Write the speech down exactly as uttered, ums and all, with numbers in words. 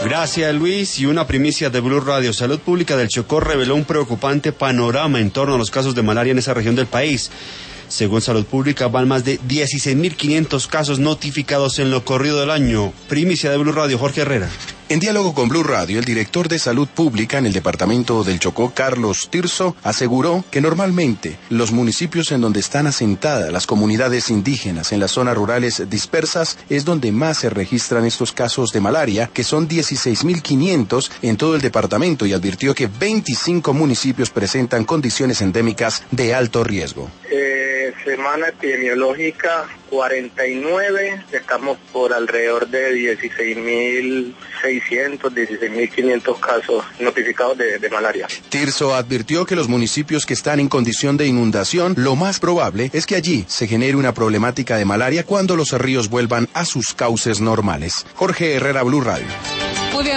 Gracias, Luis. Y una primicia de Blue Radio. Salud Pública del Chocó reveló un preocupante panorama en torno a los casos de malaria en esa región del país. Según Salud Pública, van más de dieciséis mil quinientos casos notificados en lo corrido del año. Primicia de Blue Radio, Jorge Herrera. En diálogo con Blue Radio, el director de Salud Pública en el departamento del Chocó, Carlos Tirso, aseguró que normalmente los municipios en donde están asentadas las comunidades indígenas en las zonas rurales dispersas es donde más se registran estos casos de malaria, que son dieciséis mil quinientos en todo el departamento, y advirtió que veinticinco municipios presentan condiciones endémicas de alto riesgo. Eh, semana epidemiológica cuarenta y nueve, estamos por alrededor de dieciséis mil seiscientos, dieciséis mil quinientos casos notificados de, de malaria. Tirso advirtió que los municipios que están en condición de inundación, lo más probable es que allí se genere una problemática de malaria cuando los ríos vuelvan a sus cauces normales. Jorge Herrera, Blue Radio.